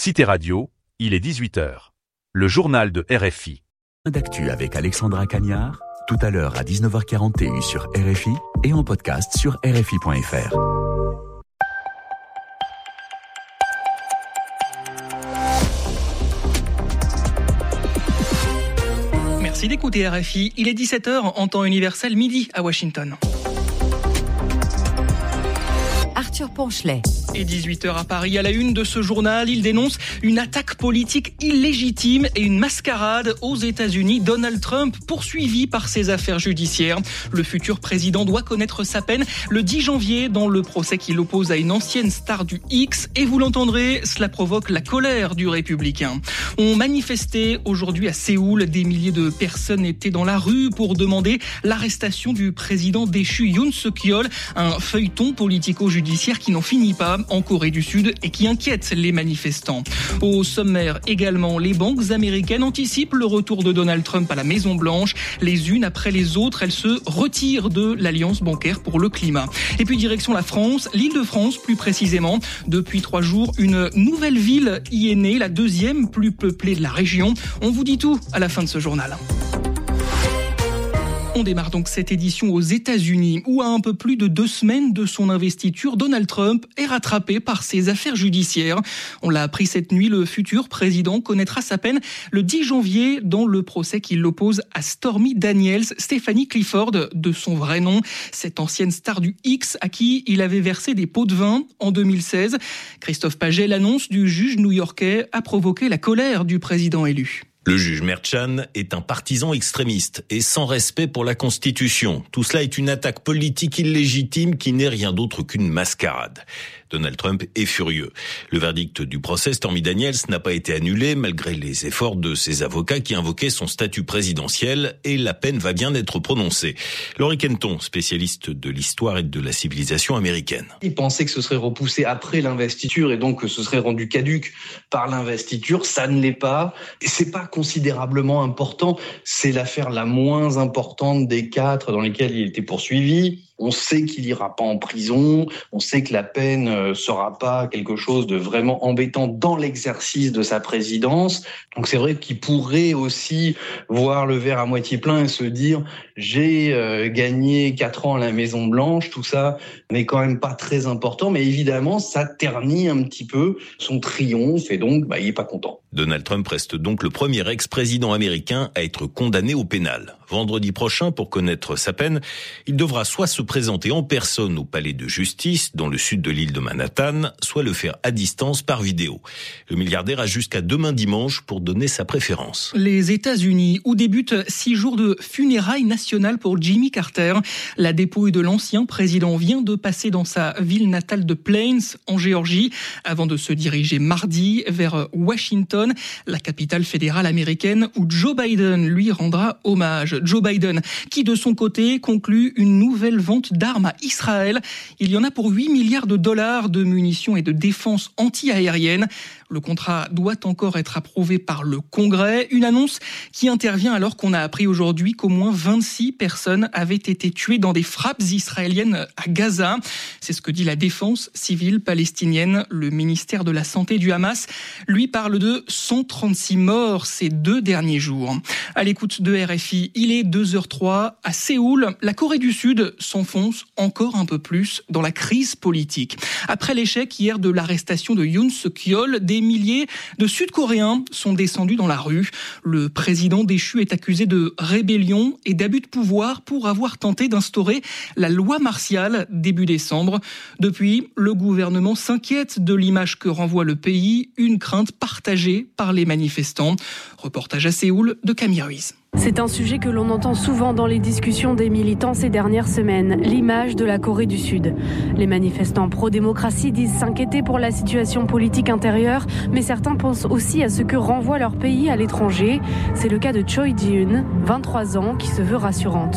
Cité Radio, il est 18h. Le journal de RFI. D'actu avec Alexandra Cagnard, tout à l'heure à 19h41 sur RFI et en podcast sur RFI.fr. Merci d'écouter RFI. Il est 17h en temps universel, midi à Washington. Arthur Ponchelet. Et 18h à Paris, à la une de ce journal, il dénonce une attaque politique illégitime et une mascarade aux États-Unis. Donald Trump poursuivi par ses affaires judiciaires. Le futur président doit connaître sa peine le 10 janvier dans le procès qui l'oppose à une ancienne star du X. Et vous l'entendrez, cela provoque la colère du républicain. On manifestait aujourd'hui à Séoul. Des milliers de personnes étaient dans la rue pour demander l'arrestation du président déchu Yoon Suk-yeol. Un feuilleton politico-judiciaire qui n'en finit pas en Corée du Sud et qui inquiète les manifestants. Au sommaire également, les banques américaines anticipent le retour de Donald Trump à la Maison-Blanche. Les unes après les autres, elles se retirent de l'Alliance bancaire pour le climat. Et puis direction la France, l'Île-de-France plus précisément. Depuis 3 jours, une nouvelle ville y est née, la deuxième plus peuplée de la région. On vous dit tout à la fin de ce journal. On démarre donc cette édition aux États-Unis où à un peu plus de 2 semaines de son investiture, Donald Trump est rattrapé par ses affaires judiciaires. On l'a appris cette nuit, le futur président connaîtra sa peine le 10 janvier dans le procès qui l'oppose à Stormy Daniels, Stephanie Clifford de son vrai nom, cette ancienne star du X à qui il avait versé des pots de vin en 2016. Christophe Paget, l'annonce du juge new-yorkais a provoqué la colère du président élu. Le juge Merchan est un partisan extrémiste et sans respect pour la Constitution. Tout cela est une attaque politique illégitime qui n'est rien d'autre qu'une mascarade. Donald Trump est furieux. Le verdict du procès Stormy Daniels n'a pas été annulé malgré les efforts de ses avocats qui invoquaient son statut présidentiel et la peine va bien être prononcée. Laurie Kenton, spécialiste de l'histoire et de la civilisation américaine. Il pensait que ce serait repoussé après l'investiture et donc que ce serait rendu caduc par l'investiture. Ça ne l'est pas. Et c'est pas considérablement important. C'est l'affaire la moins importante des 4 dans lesquelles il était poursuivi. On sait qu'il ira pas en prison, on sait que la peine sera pas quelque chose de vraiment embêtant dans l'exercice de sa présidence. Donc c'est vrai qu'il pourrait aussi voir le verre à moitié plein et se dire j'ai gagné 4 ans à la Maison Blanche, tout ça n'est quand même pas très important, mais évidemment ça ternit un petit peu son triomphe et donc il est pas content. Donald Trump reste donc le premier ex-président américain à être condamné au pénal. Vendredi prochain, pour connaître sa peine, il devra soit se présenter en personne au palais de justice, dans le sud de l'île de Manhattan, soit le faire à distance par vidéo. Le milliardaire a jusqu'à demain dimanche pour donner sa préférence. Les États-Unis, où débutent 6 jours de funérailles nationales pour Jimmy Carter. La dépouille de l'ancien président vient de passer dans sa ville natale de Plains, en Géorgie, avant de se diriger mardi vers Washington, la capitale fédérale américaine, où Joe Biden lui rendra hommage. Joe Biden, qui de son côté conclut une nouvelle vente d'armes à Israël. Il y en a pour 8 milliards de dollars de munitions et de défense anti-aérienne. Le contrat doit encore être approuvé par le Congrès. Une annonce qui intervient alors qu'on a appris aujourd'hui qu'au moins 26 personnes avaient été tuées dans des frappes israéliennes à Gaza. C'est ce que dit la défense civile palestinienne. Le ministère de la Santé du Hamas lui parle de 136 morts ces 2 derniers jours. À l'écoute de RFI, il est 2h03 à Séoul. La Corée du Sud s'enfonce encore un peu plus dans la crise politique. Après l'échec hier de l'arrestation de Yoon Suk-yeol, des milliers de Sud-Coréens sont descendus dans la rue. Le président déchu est accusé de rébellion et d'abus de pouvoir pour avoir tenté d'instaurer la loi martiale début décembre. Depuis, le gouvernement s'inquiète de l'image que renvoie le pays, une crainte partagée par les manifestants. Reportage à Séoul de Camille Ruiz. C'est un sujet que l'on entend souvent dans les discussions des militants ces dernières semaines, l'image de la Corée du Sud. Les manifestants pro-démocratie disent s'inquiéter pour la situation politique intérieure, mais certains pensent aussi à ce que renvoie leur pays à l'étranger. C'est le cas de Choi Ji-eun, 23 ans, qui se veut rassurante.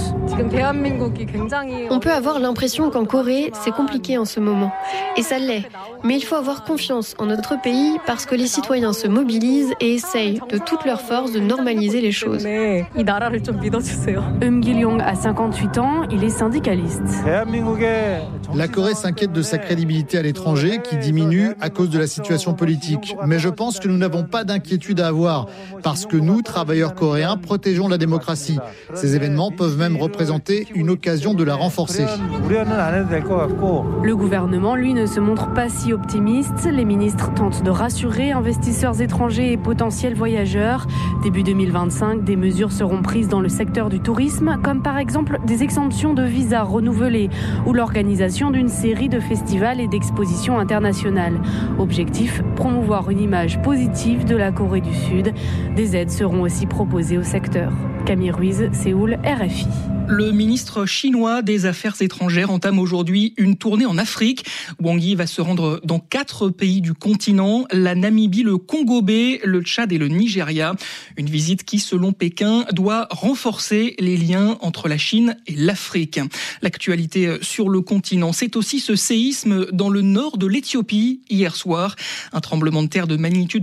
On peut avoir l'impression qu'en Corée, c'est compliqué en ce moment. Et ça l'est. Mais il faut avoir confiance en notre pays parce que les citoyens se mobilisent et essayent de toutes leurs forces de normaliser les choses. Gil-yong a 58 ans, il est syndicaliste. La Corée s'inquiète de sa crédibilité à l'étranger qui diminue à cause de la situation politique. Mais je pense que nous n'avons pas d'inquiétude à avoir parce que nous, travailleurs coréens, protégeons la démocratie. Ces événements peuvent même représenter une occasion de la renforcer. Le gouvernement, lui, ne se montre pas si optimiste. Les ministres tentent de rassurer investisseurs étrangers et potentiels voyageurs. Début 2025, des mesures seront prises dans le secteur du tourisme, comme par exemple des exemptions de visas renouvelées ou l'organisation d'une série de festivals et d'expositions internationales. Objectif, promouvoir une image positive de la Corée du Sud. Des aides seront aussi proposées au secteur. Camille Ruiz, Séoul, RFI. Le ministre chinois des Affaires étrangères entame aujourd'hui une tournée en Afrique. Wang Yi va se rendre dans 4 pays du continent, la Namibie, le Congo-B, le Tchad et le Nigeria. Une visite qui, selon Pékin, doit renforcer les liens entre la Chine et l'Afrique. L'actualité sur le continent, c'est aussi ce séisme dans le nord de l'Éthiopie hier soir. Un tremblement de terre de magnitude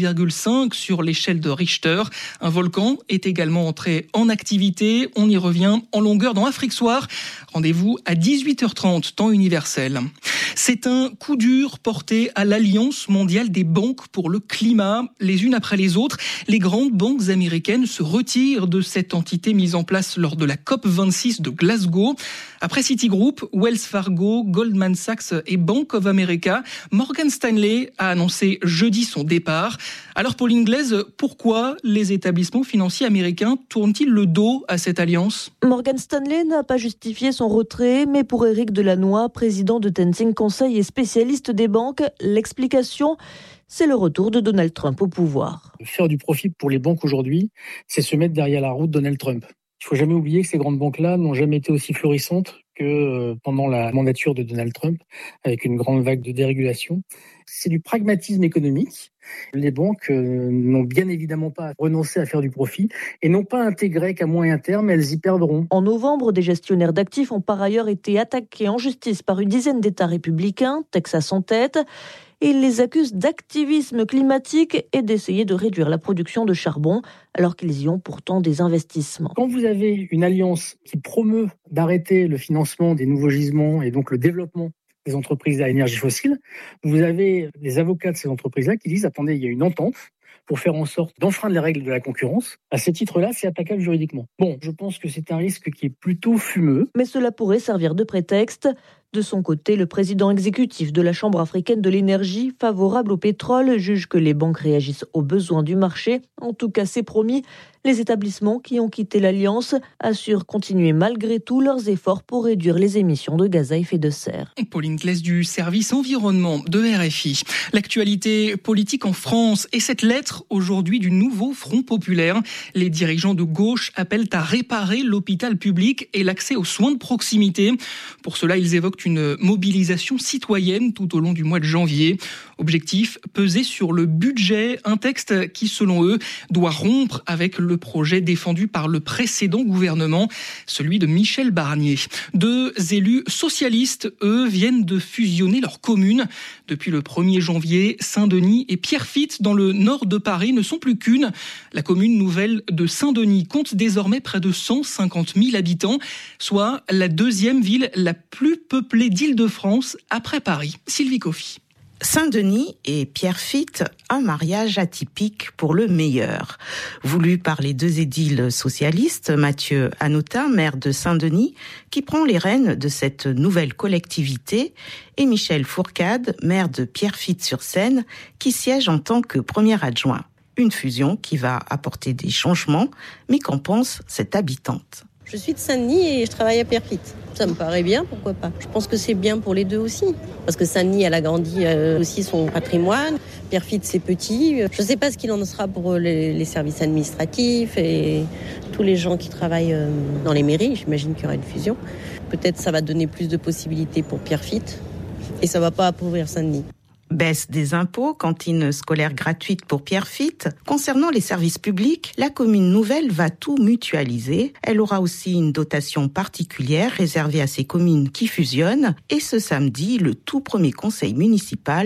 5,5 sur l'échelle de Richter. Un volcan est également entré en activité. On y revient en longueur dans Afrique Soir. Rendez-vous à 18h30, temps universel. C'est un coup dur porté à l'Alliance mondiale des banques pour le climat. Les unes après les autres, les grandes banques américaines se retirent de cette entité mise en place lors de la COP26 de Glasgow. Après Citigroup, Wells Fargo, Goldman Sachs et Bank of America, Morgan Stanley a annoncé jeudi son départ. Alors Pauline Glaise, pourquoi les établissements financiers américains tournent-ils le dos à cette alliance ? Morgan Stanley n'a pas justifié son retrait, mais pour Éric Delannoy, président de Tenzing Conseil et spécialiste des banques, l'explication, c'est le retour de Donald Trump au pouvoir. Faire du profit pour les banques aujourd'hui, c'est se mettre derrière la roue de Donald Trump. Il ne faut jamais oublier que ces grandes banques-là n'ont jamais été aussi florissantes que pendant la mandature de Donald Trump, avec une grande vague de dérégulation. C'est du pragmatisme économique. Les banques n'ont bien évidemment pas renoncé à faire du profit et n'ont pas intégré qu'à moyen terme, elles y perdront. En novembre, des gestionnaires d'actifs ont par ailleurs été attaqués en justice par une dizaine d'États républicains, Texas en tête. Et ils les accusent d'activisme climatique et d'essayer de réduire la production de charbon, alors qu'ils y ont pourtant des investissements. Quand vous avez une alliance qui promeut d'arrêter le financement des nouveaux gisements et donc le développement des entreprises à énergie fossile, vous avez des avocats de ces entreprises-là qui disent « Attendez, il y a une entente pour faire en sorte d'enfreindre les règles de la concurrence. À ce titre-là, c'est attaquable juridiquement. » Bon, je pense que c'est un risque qui est plutôt fumeux. Mais cela pourrait servir de prétexte. De son côté, le président exécutif de la Chambre africaine de l'énergie, favorable au pétrole, juge que les banques réagissent aux besoins du marché. En tout cas, c'est promis. Les établissements qui ont quitté l'Alliance assurent continuer malgré tout leurs efforts pour réduire les émissions de gaz à effet de serre. Pauline Glaise du service environnement de RFI. L'actualité politique en France et cette lettre aujourd'hui du nouveau Front populaire. Les dirigeants de gauche appellent à réparer l'hôpital public et l'accès aux soins de proximité. Pour cela, ils évoquent une mobilisation citoyenne tout au long du mois de janvier. Objectif, peser sur le budget, un texte qui, selon eux, doit rompre avec le projet défendu par le précédent gouvernement, celui de Michel Barnier. 2 élus socialistes, eux, viennent de fusionner leurs communes. Depuis le 1er janvier, Saint-Denis et Pierrefitte, dans le nord de Paris, ne sont plus qu'une. La commune nouvelle de Saint-Denis compte désormais près de 150 000 habitants, soit la 2e ville la plus peuplée d'Île-de-France après Paris. Sylvie Coffy. Saint-Denis et Pierrefitte, un mariage atypique pour le meilleur. Voulu par les 2 édiles socialistes, Mathieu Hanotin, maire de Saint-Denis, qui prend les rênes de cette nouvelle collectivité, et Michel Fourcade, maire de Pierrefitte-sur-Seine, qui siège en tant que premier adjoint. Une fusion qui va apporter des changements, mais qu'en pense cette habitante. Je suis de Saint-Denis et je travaille à Pierrefitte. Ça me paraît bien, pourquoi pas. Je pense que c'est bien pour les 2 aussi. Parce que Saint-Denis, elle a grandi aussi son patrimoine. Pierrefitte, c'est petit. Je ne sais pas ce qu'il en sera pour les services administratifs et tous les gens qui travaillent dans les mairies. J'imagine qu'il y aura une fusion. Peut-être ça va donner plus de possibilités pour Pierrefitte et ça ne va pas appauvrir Saint-Denis. Baisse des impôts, cantine scolaire gratuite pour Pierrefitte. Concernant les services publics, la commune nouvelle va tout mutualiser. Elle aura aussi une dotation particulière réservée à ces communes qui fusionnent. Et ce samedi, le tout premier conseil municipal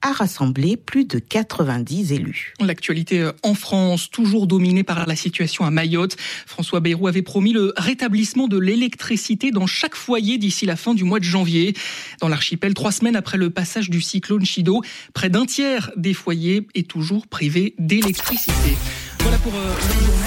a rassemblé plus de 90 élus. L'actualité en France, toujours dominée par la situation à Mayotte. François Bayrou avait promis le rétablissement de l'électricité dans chaque foyer d'ici la fin du mois de janvier. Dans l'archipel, 3 semaines après le passage du cyclone Chido, près d'un tiers des foyers est toujours privé d'électricité. Voilà pour le journal.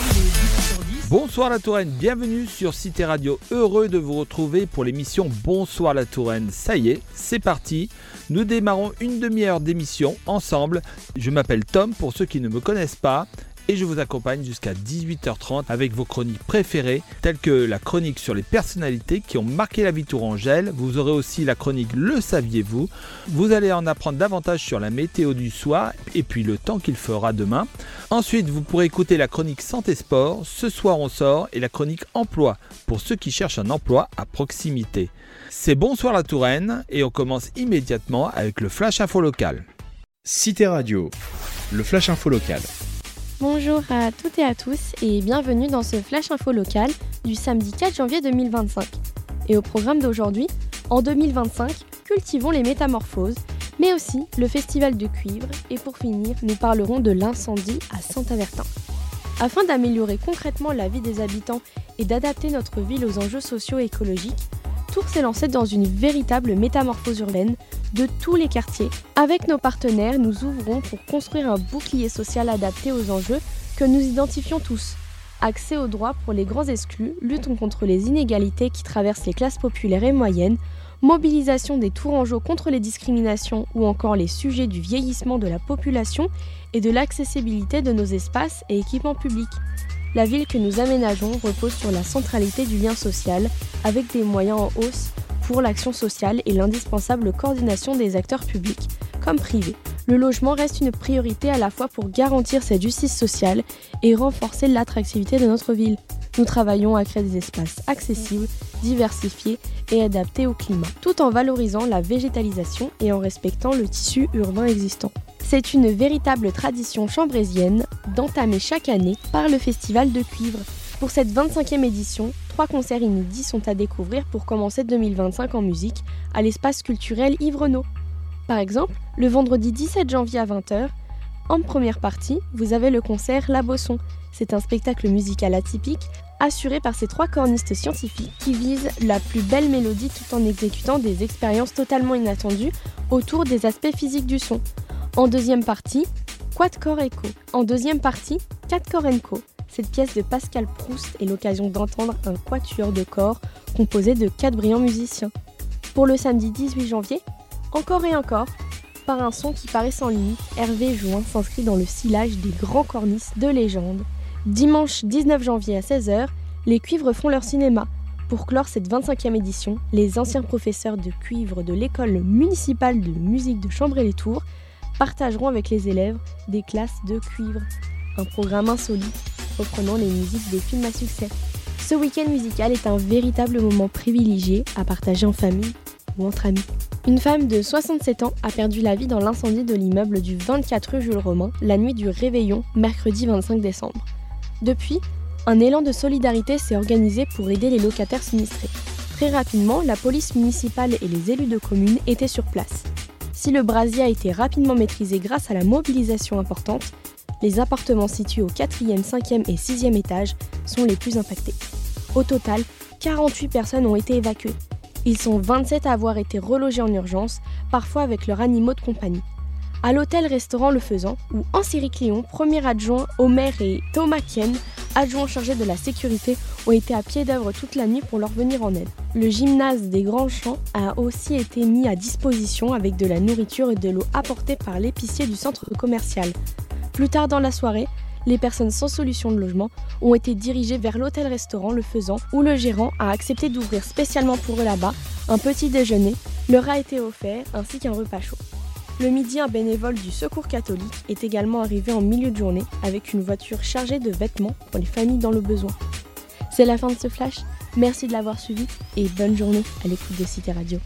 Bonsoir la Touraine, bienvenue sur Cité Radio. Heureux de vous retrouver pour l'émission Bonsoir la Touraine. Ça y est, c'est parti. Nous démarrons une demi-heure d'émission ensemble. Je m'appelle Tom pour ceux qui ne me connaissent pas. Et je vous accompagne jusqu'à 18h30 avec vos chroniques préférées, telles que la chronique sur les personnalités qui ont marqué la vie tourangelle. Vous aurez aussi la chronique Le saviez-vous. Vous allez en apprendre davantage sur la météo du soir et puis le temps qu'il fera demain. Ensuite, vous pourrez écouter la chronique Santé Sport, Ce soir on sort, et la chronique Emploi, pour ceux qui cherchent un emploi à proximité. C'est Bonsoir la Touraine et on commence immédiatement avec le Flash Info Local. Cité Radio, le Flash Info Local. Bonjour à toutes et à tous et bienvenue dans ce Flash Info Local du samedi 4 janvier 2025. Et au programme d'aujourd'hui, en 2025, cultivons les métamorphoses, mais aussi le festival de cuivre et pour finir, nous parlerons de l'incendie à Saint-Avertin. Afin d'améliorer concrètement la vie des habitants et d'adapter notre ville aux enjeux socio-écologiques, Tours s'est lancé dans une véritable métamorphose urbaine de tous les quartiers. Avec nos partenaires, nous ouvrons pour construire un bouclier social adapté aux enjeux que nous identifions tous. Accès aux droits pour les grands exclus, luttons contre les inégalités qui traversent les classes populaires et moyennes, mobilisation des Tourangeaux contre les discriminations ou encore les sujets du vieillissement de la population et de l'accessibilité de nos espaces et équipements publics. La ville que nous aménageons repose sur la centralité du lien social, avec des moyens en hausse pour l'action sociale et l'indispensable coordination des acteurs publics comme privés. Le logement reste une priorité à la fois pour garantir cette justice sociale et renforcer l'attractivité de notre ville. Nous travaillons à créer des espaces accessibles, diversifiés et adaptés au climat, tout en valorisant la végétalisation et en respectant le tissu urbain existant. C'est une véritable tradition chambrésienne d'entamer chaque année par le Festival de cuivre. Pour cette 25e édition, 3 concerts inédits sont à découvrir pour commencer 2025 en musique à l'espace culturel Yves Renaud. Par exemple, le vendredi 17 janvier à 20h, en première partie, vous avez le concert La Bosson. C'est un spectacle musical atypique assuré par ces 3 cornistes scientifiques qui visent la plus belle mélodie tout en exécutant des expériences totalement inattendues autour des aspects physiques du son. En deuxième partie, Quatuor Echo. En deuxième partie, Quatuor Enco. Cette pièce de Pascal Proust est l'occasion d'entendre un quatuor de corps composé de 4 brillants musiciens. Pour le samedi 18 janvier, encore et encore, par un son qui paraît sans limite, Hervé Jouin s'inscrit dans le sillage des grands cornistes de légende. Dimanche 19 janvier à 16h, les cuivres font leur cinéma. Pour clore cette 25e édition, les anciens professeurs de cuivre de l'école municipale de musique de Chambray-les-Tours partageront avec les élèves des classes de cuivre. Un programme insolite reprenant les musiques des films à succès. Ce week-end musical est un véritable moment privilégié à partager en famille ou entre amis. Une femme de 67 ans a perdu la vie dans l'incendie de l'immeuble du 24 rue Jules Romain la nuit du réveillon, mercredi 25 décembre. Depuis, un élan de solidarité s'est organisé pour aider les locataires sinistrés. Très rapidement, la police municipale et les élus de communes étaient sur place. Si le brasier a été rapidement maîtrisé grâce à la mobilisation importante, les appartements situés au 4e, 5e et 6e étage sont les plus impactés. Au total, 48 personnes ont été évacuées. Ils sont 27 à avoir été relogés en urgence, parfois avec leurs animaux de compagnie. À l'hôtel-restaurant Le Faisan, où Anne-Cérie Cléon, premier adjoint au maire, et Thomas Kien, adjoint chargé de la sécurité, ont été à pied d'œuvre toute la nuit pour leur venir en aide. Le gymnase des Grands Champs a aussi été mis à disposition avec de la nourriture et de l'eau apportée par l'épicier du centre commercial. Plus tard dans la soirée, les personnes sans solution de logement ont été dirigées vers l'hôtel-restaurant Le Faisan, où le gérant a accepté d'ouvrir spécialement pour eux là-bas un petit déjeuner, leur a été offert, ainsi qu'un repas chaud. Le midi, un bénévole du Secours catholique est également arrivé en milieu de journée avec une voiture chargée de vêtements pour les familles dans le besoin. C'est la fin de ce flash, merci de l'avoir suivi et bonne journée à l'écoute de Cité Radio.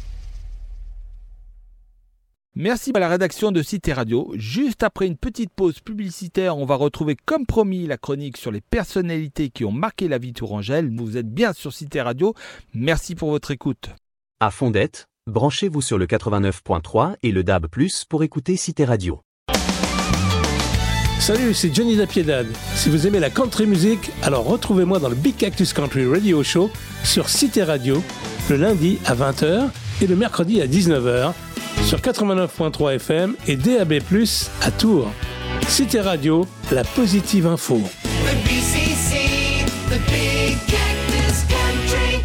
Merci à la rédaction de Cité Radio. Juste après une petite pause publicitaire, on va retrouver comme promis la chronique sur les personnalités qui ont marqué la vie tourangelle. Vous êtes bien sur Cité Radio. Merci pour votre écoute. À Fondette, Branchez-vous sur le 89.3 et le DAB+, pour écouter Cité Radio. Salut, c'est Johnny La Piedade. Si vous aimez la country music, alors retrouvez-moi dans le Big Cactus Country Radio Show sur Cité Radio, le lundi à 20h et le mercredi à 19h sur 89.3 FM et DAB+, à Tours. Cité Radio, la positive info. The BCC, the Big Cactus Country.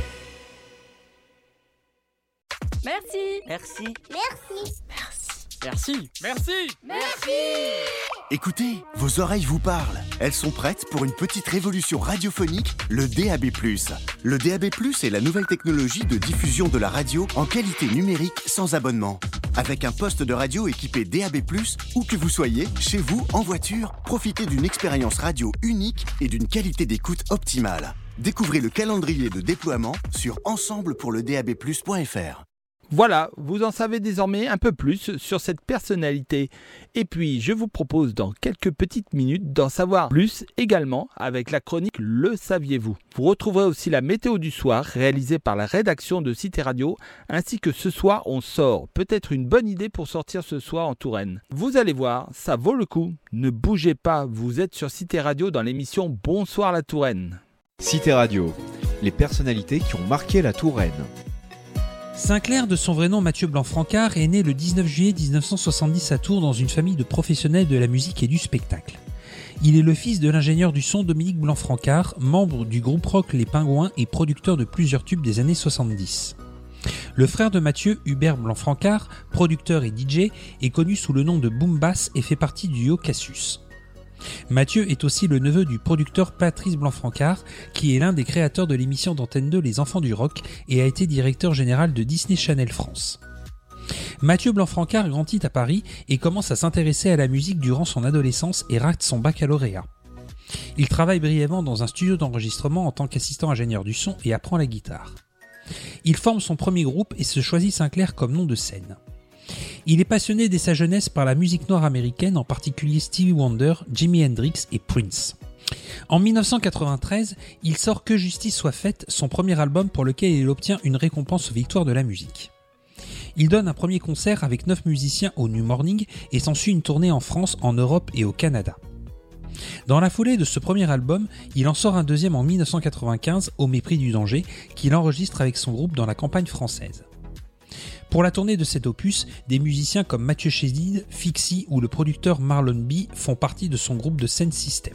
Merci. Merci. Merci. Merci. Merci. Merci. Écoutez, vos oreilles vous parlent. Elles sont prêtes pour une petite révolution radiophonique, le DAB+. Le DAB+, est la nouvelle technologie de diffusion de la radio en qualité numérique sans abonnement. Avec un poste de radio équipé DAB+, où que vous soyez, chez vous, en voiture, profitez d'une expérience radio unique et d'une qualité d'écoute optimale. Découvrez le calendrier de déploiement sur ensemblepourledab+.fr. Voilà, vous en savez désormais un peu plus sur cette personnalité. Et puis, je vous propose dans quelques petites minutes d'en savoir plus également avec la chronique Le saviez-vous. Vous retrouverez aussi la météo du soir réalisée par la rédaction de Cité Radio, ainsi que ce soir on sort. Peut-être une bonne idée pour sortir ce soir en Touraine. Vous allez voir, ça vaut le coup. Ne bougez pas, vous êtes sur Cité Radio dans l'émission Bonsoir la Touraine. Cité Radio, les personnalités qui ont marqué la Touraine. Sinclair, de son vrai nom Mathieu Blanc-Francard, est né le 19 juillet 1970 à Tours dans une famille de professionnels de la musique et du spectacle. Il est le fils de l'ingénieur du son Dominique Blanc-Francard, membre du groupe rock Les Pingouins et producteur de plusieurs tubes des années 70. Le frère de Mathieu, Hubert Blanc-Francard, producteur et DJ, est connu sous le nom de Boom Bass et fait partie du duo Cassius. Mathieu est aussi le neveu du producteur Patrice Blanc-Francard, qui est l'un des créateurs de l'émission d'Antenne 2 Les Enfants du Rock et a été directeur général de Disney Channel France. Mathieu Blanc-Francard grandit à Paris et commence à s'intéresser à la musique durant son adolescence et rate son baccalauréat. Il travaille brièvement dans un studio d'enregistrement en tant qu'assistant ingénieur du son et apprend la guitare. Il forme son premier groupe et se choisit Sinclair comme nom de scène. Il est passionné dès sa jeunesse par la musique noire américaine, en particulier Stevie Wonder, Jimi Hendrix et Prince. En 1993, il sort Que justice soit faite, son premier album pour lequel il obtient une récompense aux victoires de la musique. Il donne un premier concert avec 9 musiciens au New Morning et s'ensuit une tournée en France, en Europe et au Canada. Dans la foulée de ce premier album, il en sort un deuxième en 1995, Au mépris du danger, qu'il enregistre avec son groupe dans la campagne française. Pour la tournée de cet opus, des musiciens comme Mathieu Chédid, Fixie ou le producteur Marlon B font partie de son groupe de Sound System.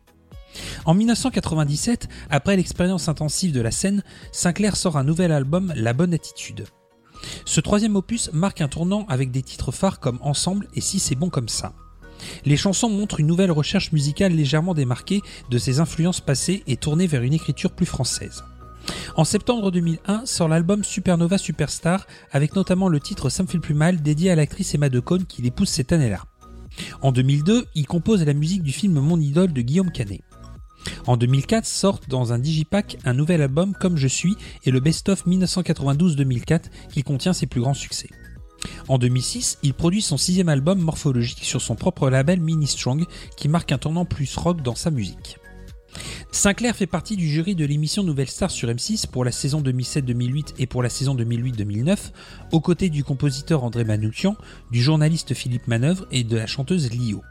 En 1997, après l'expérience intensive de la scène, Sinclair sort un nouvel album, La Bonne Attitude. Ce troisième opus marque un tournant avec des titres phares comme Ensemble et Si c'est bon comme ça. Les chansons montrent une nouvelle recherche musicale légèrement démarquée de ses influences passées et tournée vers une écriture plus française. En septembre 2001 sort l'album Supernova Superstar avec notamment le titre Ça me fait plus mal dédié à l'actrice Emma Decaune qui l'épouse cette année-là. En 2002, il compose la musique du film Mon idole de Guillaume Canet. En 2004 sort dans un digipack un nouvel album Comme je suis et le best-of 1992-2004 qui contient ses plus grands succès. En 2006, il produit son 6e album morphologique sur son propre label Mini Strong qui marque un tournant plus rock dans sa musique. Sinclair fait partie du jury de l'émission Nouvelle Star sur M6 pour la saison 2007-2008 et pour la saison 2008-2009, aux côtés du compositeur André Manouchian, du journaliste Philippe Manœuvre et de la chanteuse Lio.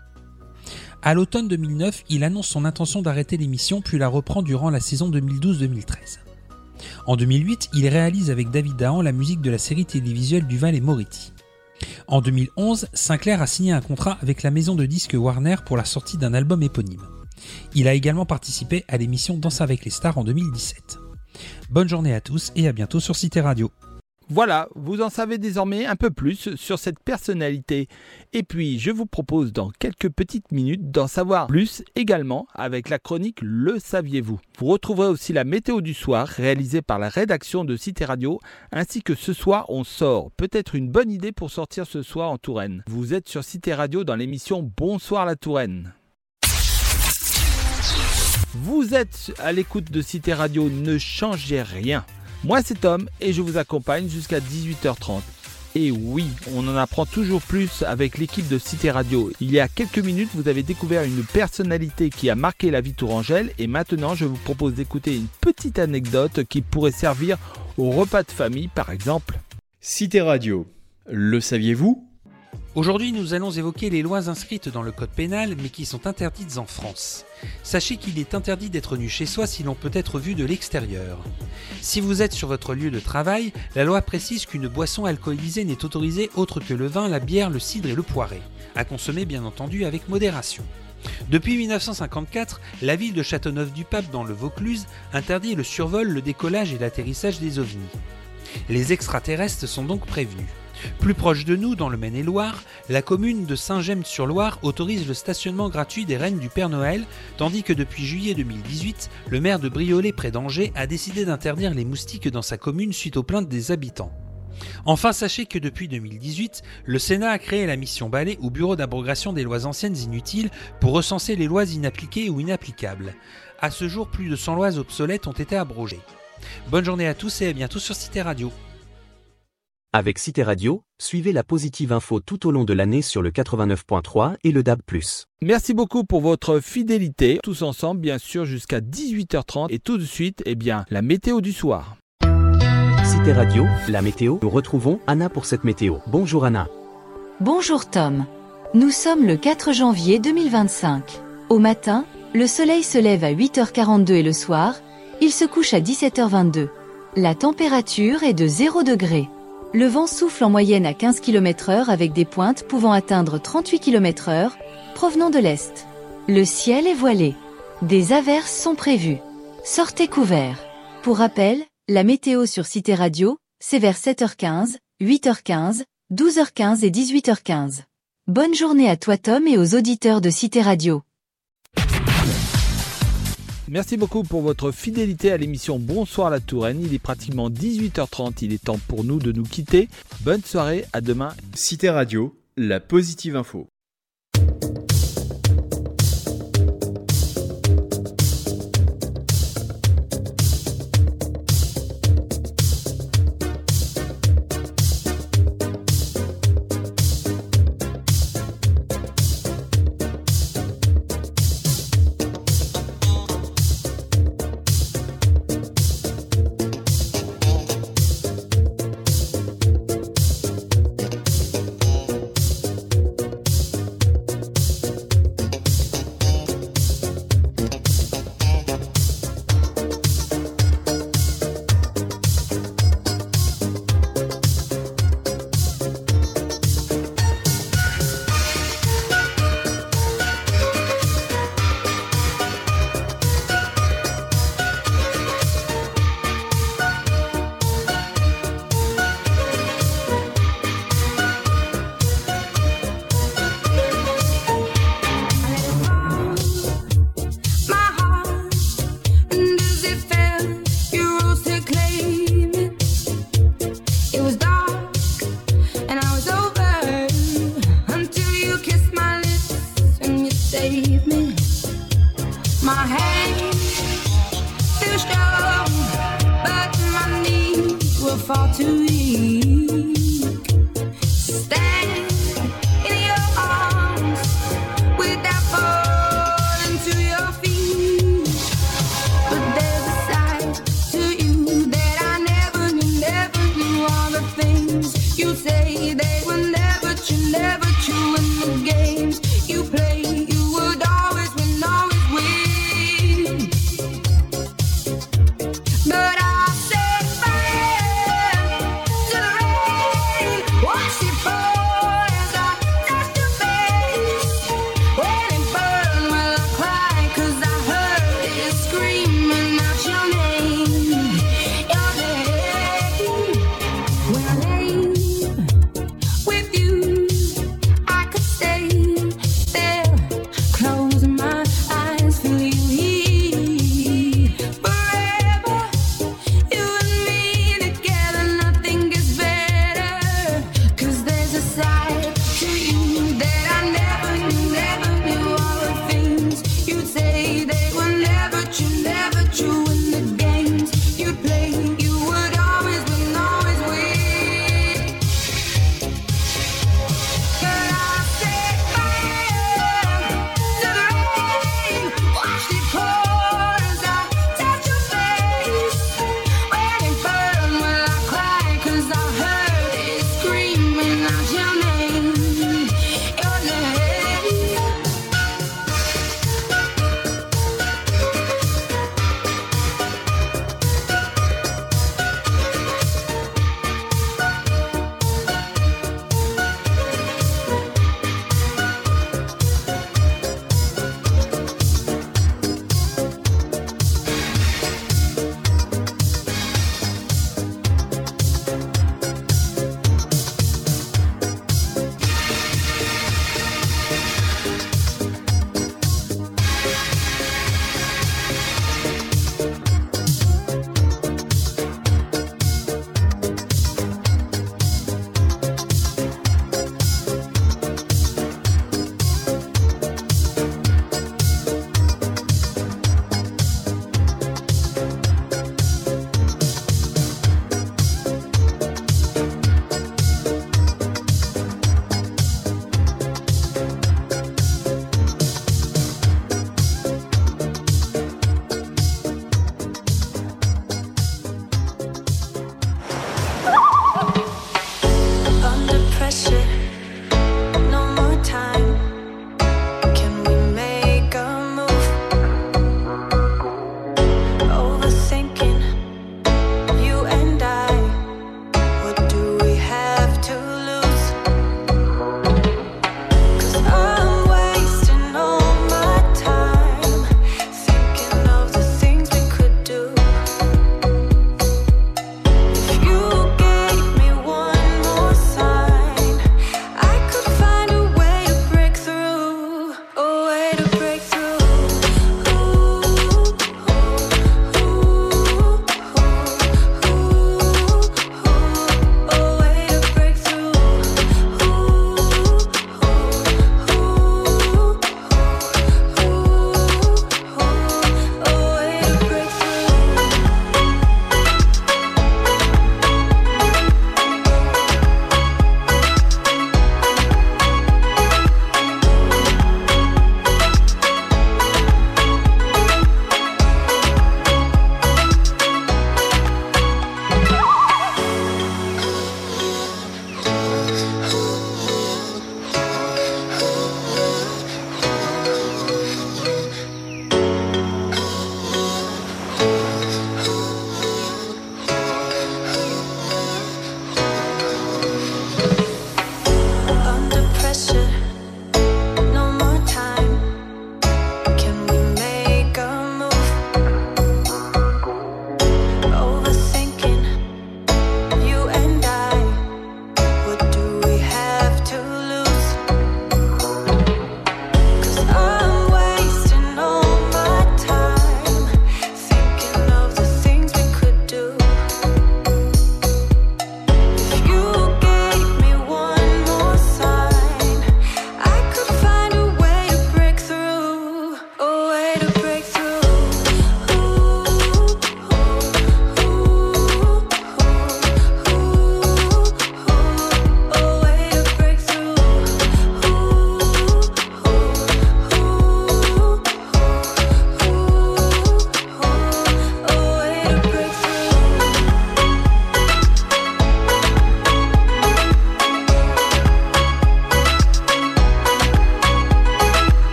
À l'automne 2009, il annonce son intention d'arrêter l'émission puis la reprend durant la saison 2012-2013. En 2008, il réalise avec David Dahan la musique de la série télévisuelle Duval et Moretti. En 2011, Sinclair a signé un contrat avec la maison de disques Warner pour la sortie d'un album éponyme. Il a également participé à l'émission Danse avec les stars en 2017. Bonne journée à tous et à bientôt sur Cité Radio. Voilà, vous en savez désormais un peu plus sur cette personnalité. Et puis, je vous propose dans quelques petites minutes d'en savoir plus également avec la chronique Le saviez-vous. Vous retrouverez aussi la météo du soir réalisée par la rédaction de Cité Radio, ainsi que ce soir on sort. Peut-être une bonne idée pour sortir ce soir en Touraine. Vous êtes sur Cité Radio dans l'émission Bonsoir la Touraine. Vous êtes à l'écoute de Cité Radio, ne changez rien. Moi c'est Tom et je vous accompagne jusqu'à 18h30. Et oui, on en apprend toujours plus avec l'équipe de Cité Radio. Il y a quelques minutes, vous avez découvert une personnalité qui a marqué la vie tourangelle et maintenant je vous propose d'écouter une petite anecdote qui pourrait servir au repas de famille par exemple. Cité Radio, le saviez-vous ? Aujourd'hui, nous allons évoquer les lois inscrites dans le code pénal, mais qui sont interdites en France. Sachez qu'il est interdit d'être nu chez soi si l'on peut être vu de l'extérieur. Si vous êtes sur votre lieu de travail, la loi précise qu'une boisson alcoolisée n'est autorisée autre que le vin, la bière, le cidre et le poiré, à consommer bien entendu avec modération. Depuis 1954, la ville de Châteauneuf-du-Pape dans le Vaucluse interdit le survol, le décollage et l'atterrissage des ovnis. Les extraterrestres sont donc prévenus. Plus proche de nous, dans le Maine-et-Loire, la commune de Saint-Gemme-sur-Loire autorise le stationnement gratuit des rennes du Père Noël, tandis que depuis juillet 2018, le maire de Briolet près d'Angers a décidé d'interdire les moustiques dans sa commune suite aux plaintes des habitants. Enfin, sachez que depuis 2018, le Sénat a créé la mission Balai ou Bureau d'abrogation des lois anciennes inutiles pour recenser les lois inappliquées ou inapplicables. À ce jour, plus de 100 lois obsolètes ont été abrogées. Bonne journée à tous et à bientôt sur Cité Radio. Avec Cité Radio, suivez la positive info tout au long de l'année sur le 89.3 et le DAB+. Merci beaucoup pour votre fidélité. Tous ensemble, bien sûr, jusqu'à 18h30. Et tout de suite, la météo du soir. Cité Radio, la météo. Nous retrouvons Anna pour cette météo. Bonjour Anna. Bonjour Tom. Nous sommes le 4 janvier 2025. Au matin, le soleil se lève à 8h42 et le soir, il se couche à 17h22. La température est de 0 degré. Le vent souffle en moyenne à 15 km/h avec des pointes pouvant atteindre 38 km/h, provenant de l'est. Le ciel est voilé. Des averses sont prévues. Sortez couverts. Pour rappel, la météo sur Cité Radio, c'est vers 7h15, 8h15, 12h15 et 18h15. Bonne journée à toi Tom et aux auditeurs de Cité Radio. Merci beaucoup pour votre fidélité à l'émission Bonsoir la Touraine. Il est pratiquement 18h30, il est temps pour nous de nous quitter. Bonne soirée, à demain. Cité Radio, la positive info. But I set fire to the rain.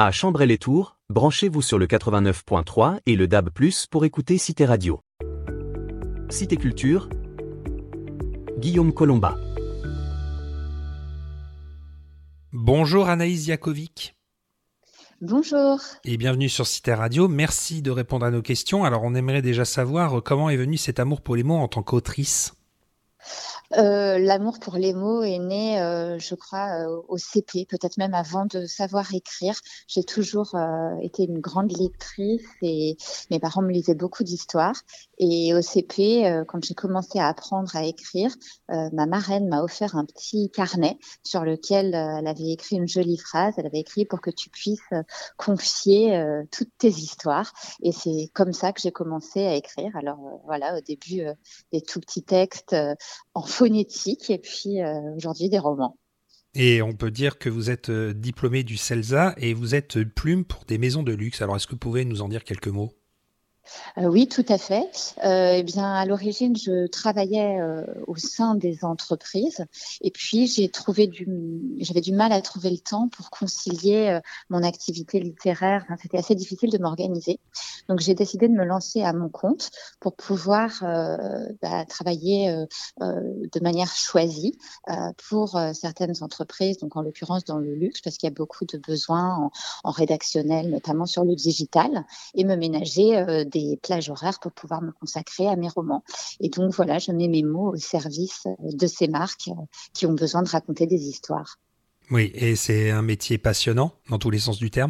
À Chambray-les-Tours, branchez-vous sur le 89.3 et le DAB+, pour écouter Cité Radio. Cité Culture, Guillaume Colomba. Bonjour Anaïs Jakovic. Bonjour. Et bienvenue sur Cité Radio. Merci de répondre à nos questions. Alors, on aimerait déjà savoir comment est venu cet amour pour les mots en tant qu'autrice. L'amour pour les mots est né, je crois, au CP, peut-être même avant de savoir écrire. J'ai toujours été une grande lectrice et mes parents me lisaient beaucoup d'histoires. Et au CP, quand j'ai commencé à apprendre à écrire, ma marraine m'a offert un petit carnet sur lequel elle avait écrit une jolie phrase. Elle avait écrit pour que tu puisses confier toutes tes histoires. Et c'est comme ça que j'ai commencé à écrire. Alors voilà, au début, des tout petits textes en phonétique et puis aujourd'hui des romans. Et on peut dire que vous êtes diplômée du CELSA et vous êtes plume pour des maisons de luxe. Alors est-ce que vous pouvez nous en dire quelques mots ? Oui, tout à fait. Eh bien, à l'origine, je travaillais au sein des entreprises et puis j'avais du mal à trouver le temps pour concilier mon activité littéraire. Enfin, c'était assez difficile de m'organiser. Donc, j'ai décidé de me lancer à mon compte pour pouvoir travailler de manière choisie pour certaines entreprises, donc en l'occurrence dans le luxe, parce qu'il y a beaucoup de besoins en rédactionnel, notamment sur le digital, et me ménager des plages horaires pour pouvoir me consacrer à mes romans. Et donc voilà, je mets mes mots au service de ces marques qui ont besoin de raconter des histoires. Oui, et c'est un métier passionnant dans tous les sens du terme ?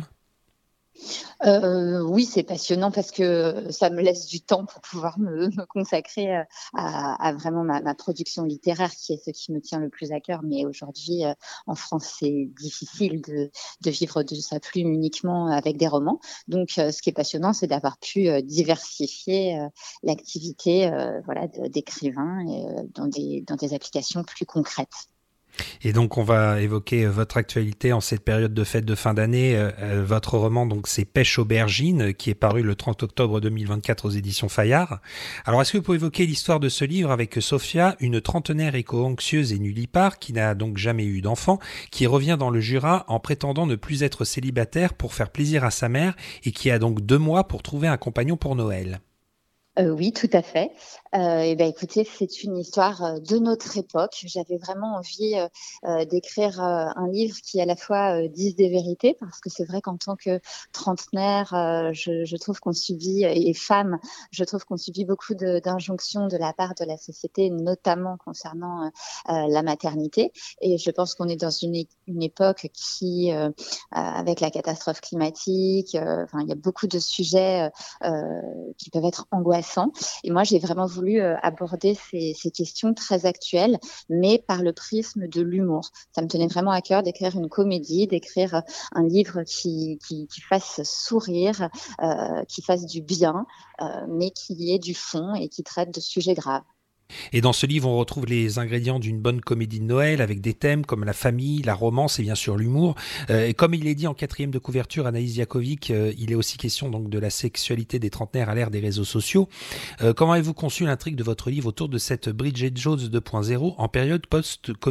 Oui, c'est passionnant parce que ça me laisse du temps pour pouvoir me consacrer à vraiment ma production littéraire, qui est ce qui me tient le plus à cœur. Mais aujourd'hui, en France, c'est difficile de vivre de sa plume uniquement avec des romans. Donc, ce qui est passionnant, c'est d'avoir pu diversifier l'activité d'écrivain dans des applications plus concrètes. Et donc, on va évoquer votre actualité en cette période de fête de fin d'année. Votre roman, donc, c'est Pêche aubergine, qui est paru le 30 octobre 2024 aux éditions Fayard. Alors, est-ce que vous pouvez évoquer l'histoire de ce livre avec Sophia, une trentenaire éco-anxieuse et nullipare, qui n'a donc jamais eu d'enfant, qui revient dans le Jura en prétendant ne plus être célibataire pour faire plaisir à sa mère et qui a donc 2 mois pour trouver un compagnon pour Noël? Oui, tout à fait. Écoutez, c'est une histoire de notre époque. J'avais vraiment envie d'écrire un livre qui à la fois dise des vérités, parce que c'est vrai qu'en tant que trentenaire, je trouve qu'on subit, et femme, je trouve qu'on subit beaucoup d'injonctions de la part de la société, notamment concernant la maternité. Et je pense qu'on est dans une époque qui, avec la catastrophe climatique, il y a beaucoup de sujets qui peuvent être angoissants. Et moi, j'ai vraiment voulu aborder ces questions très actuelles, mais par le prisme de l'humour. Ça me tenait vraiment à cœur d'écrire une comédie, d'écrire un livre qui fasse sourire, qui fasse du bien, mais qui ait du fond et qui traite de sujets graves. Et dans ce livre, on retrouve les ingrédients d'une bonne comédie de Noël avec des thèmes comme la famille, la romance et bien sûr l'humour. Et comme il est dit en 4e de couverture, Anaïs Jakovic, il est aussi question donc de la sexualité des trentenaires à l'ère des réseaux sociaux. Comment avez-vous conçu l'intrigue de votre livre autour de cette Bridget Jones 2.0 en période post-Covid-19 ?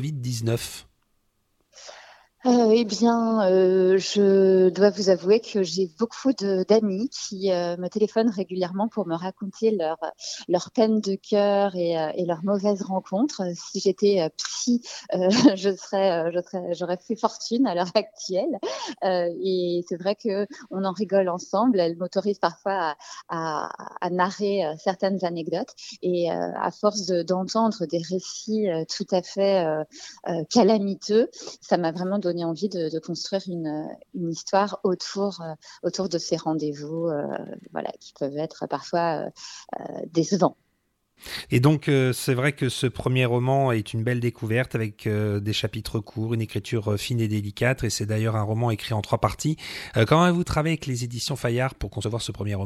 Je dois vous avouer que j'ai beaucoup d'amis qui me téléphonent régulièrement pour me raconter leur peine de cœur et leurs mauvaises rencontres. Si j'étais psy, j'aurais fait fortune à l'heure actuelle. Et c'est vrai que on en rigole ensemble. Elles m'autorisent parfois à narrer certaines anecdotes. Et à force d'entendre des récits tout à fait calamiteux, ça m'a vraiment donné envie de construire une histoire autour de ces rendez-vous qui peuvent être parfois décevants. Et donc, c'est vrai que ce premier roman est une belle découverte avec des chapitres courts, une écriture fine et délicate, et c'est d'ailleurs un roman écrit en 3 parties. Comment avez-vous travaillé avec les éditions Fayard pour concevoir ce premier roman ?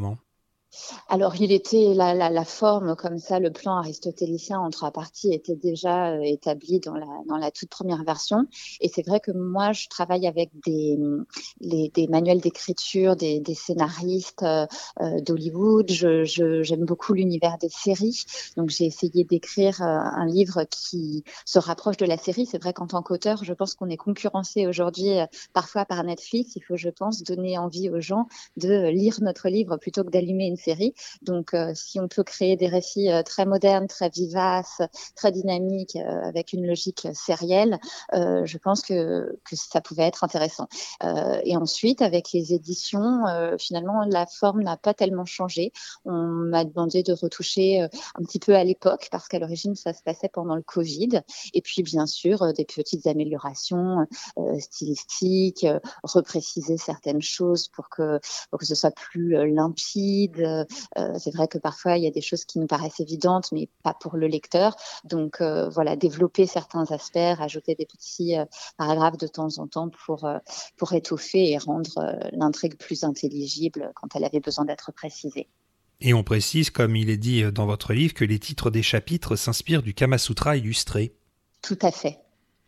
Alors, il était la forme comme ça, le plan aristotélicien en 3 parties était déjà établi dans la toute première version. Et c'est vrai que moi, je travaille avec des manuels d'écriture, des scénaristes d'Hollywood. J'aime beaucoup l'univers des séries. Donc, j'ai essayé d'écrire un livre qui se rapproche de la série. C'est vrai qu'en tant qu'auteur, je pense qu'on est concurrencé aujourd'hui parfois par Netflix. Il faut, je pense, donner envie aux gens de lire notre livre plutôt que d'allumer une série. Donc, si on peut créer des récits très modernes, très vivaces, très dynamiques, avec une logique sérielle, je pense que ça pouvait être intéressant. Et ensuite, avec les éditions, finalement, la forme n'a pas tellement changé. On m'a demandé de retoucher un petit peu à l'époque, parce qu'à l'origine, ça se passait pendant le Covid. Et puis, bien sûr, des petites améliorations stylistiques, repréciser certaines choses pour que ce soit plus limpide. C'est vrai que parfois, il y a des choses qui nous paraissent évidentes, mais pas pour le lecteur. Donc, voilà, développer certains aspects, rajouter des petits paragraphes de temps en temps pour étoffer et rendre l'intrigue plus intelligible quand elle avait besoin d'être précisée. Et on précise, comme il est dit dans votre livre, que les titres des chapitres s'inspirent du Kama Sutra illustré. Tout à fait.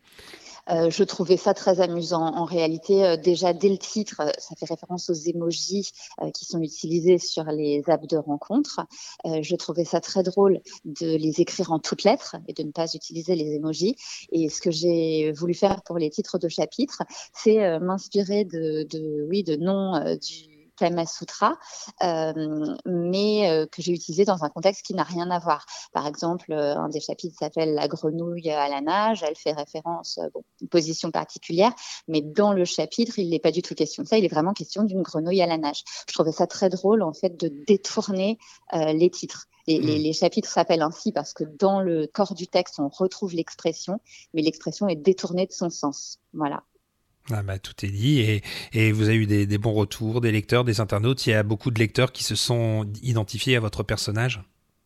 Je trouvais ça très amusant. En réalité, déjà dès le titre, ça fait référence aux emojis qui sont utilisés sur les apps de rencontres. Je trouvais ça très drôle de les écrire en toutes lettres et de ne pas utiliser les emojis. Et ce que j'ai voulu faire pour les titres de chapitres, c'est m'inspirer de noms du Kama Sutra, mais que j'ai utilisé dans un contexte qui n'a rien à voir. Par exemple, un des chapitres s'appelle « La grenouille à la nage ». Elle fait référence à une position particulière, mais dans le chapitre, il n'est pas du tout question de ça. Il est vraiment question d'une grenouille à la nage. Je trouvais ça très drôle, en fait, de détourner les titres. Les chapitres s'appellent ainsi parce que dans le corps du texte, on retrouve l'expression, mais l'expression est détournée de son sens. Voilà. Ah bah, tout est dit et vous avez eu des bons retours, des lecteurs, des internautes. Il y a beaucoup de lecteurs qui se sont identifiés à votre personnage.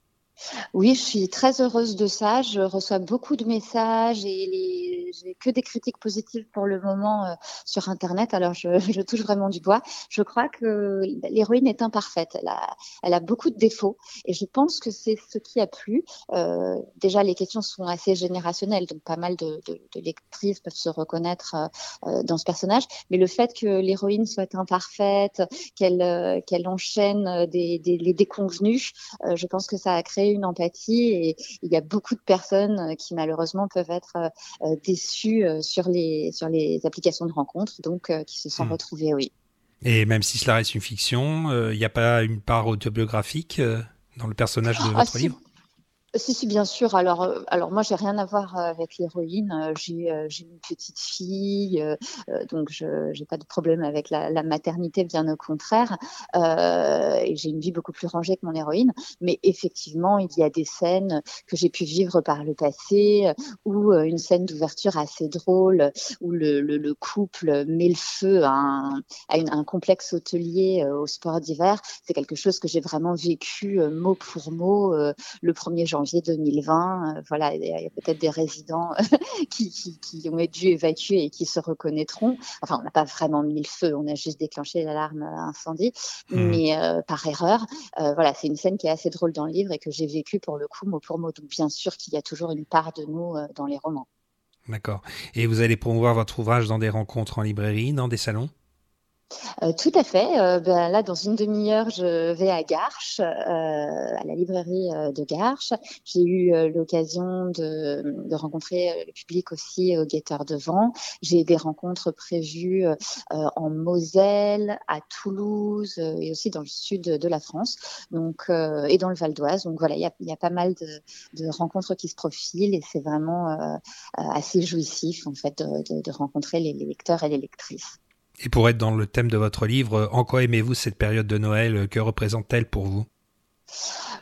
Oui, je suis très heureuse de ça. Je reçois beaucoup de messages et j'ai que des critiques positives pour le moment sur Internet. Alors, je touche vraiment du bois. Je crois que l'héroïne est imparfaite. Elle a beaucoup de défauts et je pense que c'est ce qui a plu. Déjà, les questions sont assez générationnelles, donc pas mal de lectrices peuvent se reconnaître dans ce personnage. Mais le fait que l'héroïne soit imparfaite, qu'elle enchaîne les déconvenus, je pense que ça a créé une empathie et il y a beaucoup de personnes qui malheureusement peuvent être déçues sur les applications de rencontres, donc qui se sont retrouvées, oui. Et même si cela reste une fiction, il n'y a pas une part autobiographique dans le personnage de votre livre ? Si, bien sûr. Alors moi, j'ai rien à voir avec l'héroïne. J'ai une petite fille, donc j'ai pas de problème avec la maternité, bien au contraire. Et j'ai une vie beaucoup plus rangée que mon héroïne. Mais effectivement, il y a des scènes que j'ai pu vivre par le passé, ou une scène d'ouverture assez drôle, où le couple met le feu à un complexe hôtelier au sport d'hiver. C'est quelque chose que j'ai vraiment vécu mot pour mot le 1er janvier 2020, voilà, il y a peut-être des résidents qui ont dû évacuer et qui se reconnaîtront. Enfin, on n'a pas vraiment mis le feu, on a juste déclenché l'alarme incendie, mais par erreur. Voilà, c'est une scène qui est assez drôle dans le livre et que j'ai vécue pour le coup mot pour mot. Donc bien sûr qu'il y a toujours une part de nous dans les romans. D'accord. Et vous allez promouvoir votre ouvrage dans des rencontres en librairie, dans des salons ? Tout à fait. Là, dans une demi-heure, je vais à Garches, à la librairie de Garches. J'ai eu l'occasion de rencontrer le public aussi au Guetteur de Vent. J'ai des rencontres prévues en Moselle, à Toulouse et aussi dans le sud de la France, donc et dans le Val d'Oise. Donc voilà, il y a pas mal de rencontres qui se profilent et c'est vraiment assez jouissif en fait de rencontrer les lecteurs et les lectrices. Et pour être dans le thème de votre livre, en quoi aimez-vous cette période de Noël ? Que représente-t-elle pour vous ?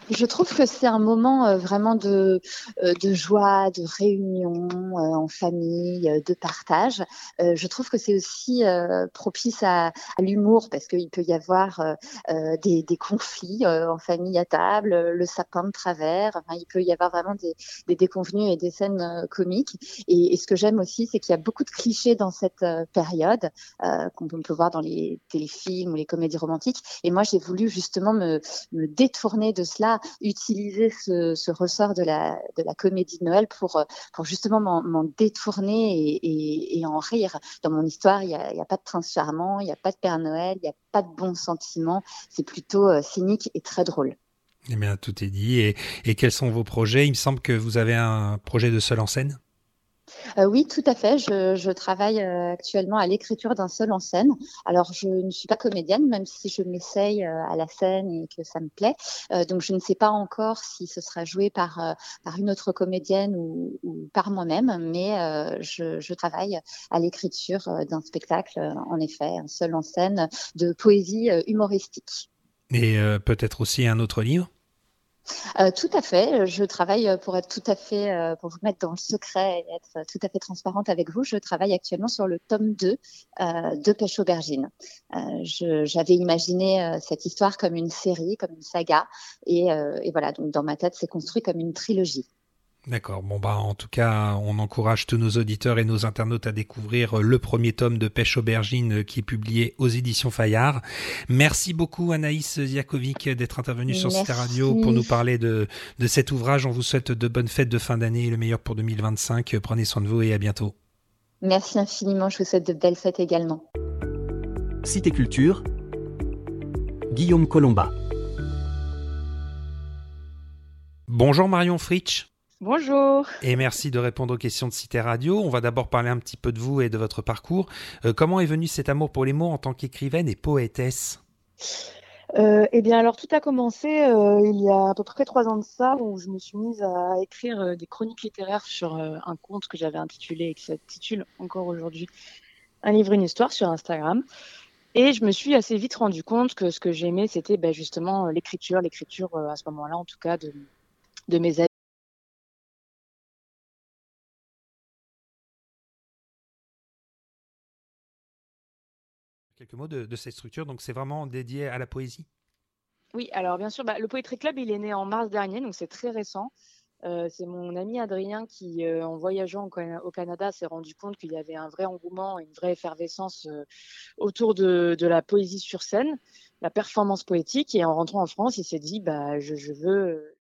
Je trouve que c'est un moment vraiment de joie, de réunion en famille, de partage. Je trouve que c'est aussi propice à l'humour parce qu'il peut y avoir des conflits en famille à table, le sapin de travers. Enfin, il peut y avoir vraiment des déconvenues et des scènes comiques. Et ce que j'aime aussi, c'est qu'il y a beaucoup de clichés dans cette période qu'on peut voir dans les téléfilms ou les comédies romantiques. Et moi, j'ai voulu justement me détourner de cela, utiliser ce ressort de la comédie de Noël pour justement m'en détourner et en rire. Dans mon histoire, il y a pas de prince charmant, il y a pas de Père Noël, il y a pas de bons sentiments. C'est plutôt cynique et très drôle. Eh bien, tout est dit. Et quels sont vos projets ? Il me semble que vous avez un projet de seul en scène. Oui, tout à fait. Je travaille actuellement à l'écriture d'un seul en scène. Alors, je ne suis pas comédienne, même si je m'essaye à la scène et que ça me plaît. Donc, je ne sais pas encore si ce sera joué par une autre comédienne ou par moi-même, mais je travaille à l'écriture d'un spectacle, en effet, un seul en scène de poésie humoristique. Et peut-être aussi un autre livre ? Tout à fait. Je travaille pour être tout à fait, pour vous mettre dans le secret et être tout à fait transparente avec vous. Je travaille actuellement sur le tome 2 de Pêche aubergine. J'avais imaginé cette histoire comme une série, comme une saga, et voilà. Donc dans ma tête, c'est construit comme une trilogie. D'accord. Bon, en tout cas, on encourage tous nos auditeurs et nos internautes à découvrir le premier tome de Pêche aubergine qui est publié aux éditions Fayard. Merci beaucoup Anaïs Ziakovic d'être intervenue sur Cité Radio pour nous parler de cet ouvrage. On vous souhaite de bonnes fêtes de fin d'année et le meilleur pour 2025. Prenez soin de vous et à bientôt. Merci infiniment. Je vous souhaite de belles fêtes également. Cité Culture, Guillaume Colomba. Bonjour Marion Fritsch. Bonjour. Et merci de répondre aux questions de Cité Radio. On va d'abord parler un petit peu de vous et de votre parcours. Comment est venu cet amour pour les mots en tant qu'écrivaine et poétesse ? Eh bien, alors tout a commencé il y a à peu près 3 ans de ça, où je me suis mise à écrire des chroniques littéraires sur un conte que j'avais intitulé et qui s'intitule encore aujourd'hui Un livre, une histoire sur Instagram. Et je me suis assez vite rendu compte que ce que j'aimais, c'était justement l'écriture à ce moment-là, en tout cas, de mes amis. Quelques mots de cette structure, donc c'est vraiment dédié à la poésie ? Oui, alors bien sûr, le Poetry Club, il est né en mars dernier, donc c'est très récent. C'est mon ami Adrien qui, en voyageant au Canada, s'est rendu compte qu'il y avait un vrai engouement, une vraie effervescence autour de la poésie sur scène, la performance poétique. Et en rentrant en France, il s'est dit, je veux...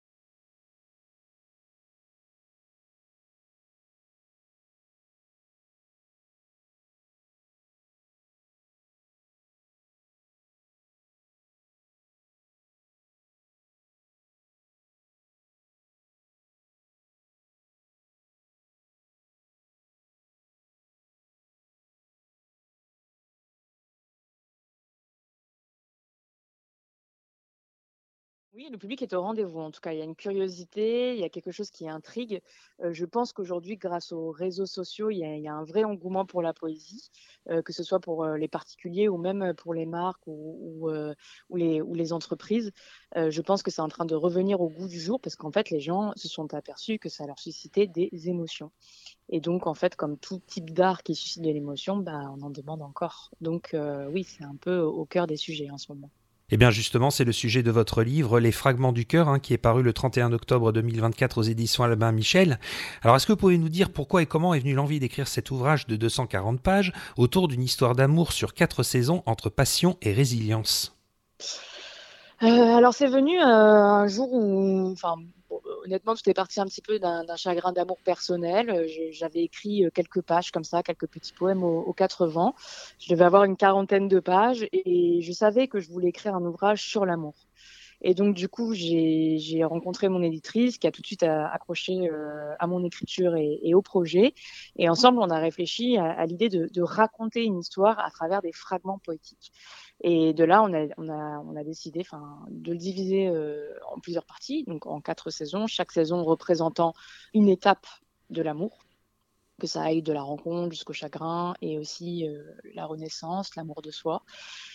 Oui, le public est au rendez-vous. En tout cas, il y a une curiosité, il y a quelque chose qui intrigue. Je pense qu'aujourd'hui, grâce aux réseaux sociaux, il y a un vrai engouement pour la poésie, que ce soit pour les particuliers ou même pour les marques ou les entreprises. Je pense que c'est en train de revenir au goût du jour parce qu'en fait, les gens se sont aperçus que ça leur suscitait des émotions. Et donc, en fait, comme tout type d'art qui suscite de l'émotion, on en demande encore. Donc, oui, c'est un peu au cœur des sujets en ce moment. Eh bien justement, c'est le sujet de votre livre, Les Fragments du cœur, qui est paru le 31 octobre 2024 aux éditions Albin Michel. Alors, est-ce que vous pouvez nous dire pourquoi et comment est venue l'envie d'écrire cet ouvrage de 240 pages autour d'une histoire d'amour sur 4 saisons entre passion et résilience ? Alors, c'est venu un jour où... honnêtement, tout est parti un petit peu d'un chagrin d'amour personnel. J'avais écrit quelques pages comme ça, quelques petits poèmes aux 4 vents. Je devais avoir une 40aine de pages et je savais que je voulais écrire un ouvrage sur l'amour. Et donc, du coup, j'ai rencontré mon éditrice qui a tout de suite accroché à mon écriture et au projet. Et ensemble, on a réfléchi à l'idée de raconter une histoire à travers des fragments poétiques. Et de là, on a décidé de le diviser en plusieurs parties, donc en 4 saisons, chaque saison représentant une étape de l'amour, que ça aille de la rencontre jusqu'au chagrin et aussi la renaissance, l'amour de soi.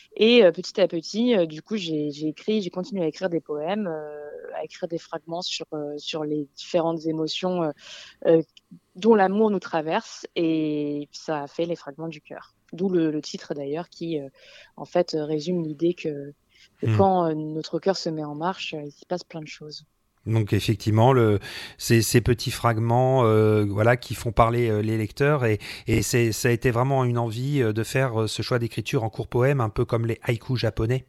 Et petit à petit, du coup, j'ai continué à écrire des poèmes, à écrire des fragments sur les différentes émotions dont l'amour nous traverse, et ça a fait les fragments du cœur. D'où le titre d'ailleurs qui, en fait, résume l'idée que quand notre cœur se met en marche, il s'y passe plein de choses. Donc effectivement, ces petits fragments voilà, qui font parler les lecteurs, et ça a été vraiment une envie de faire ce choix d'écriture en court poème, un peu comme les haïkus japonais.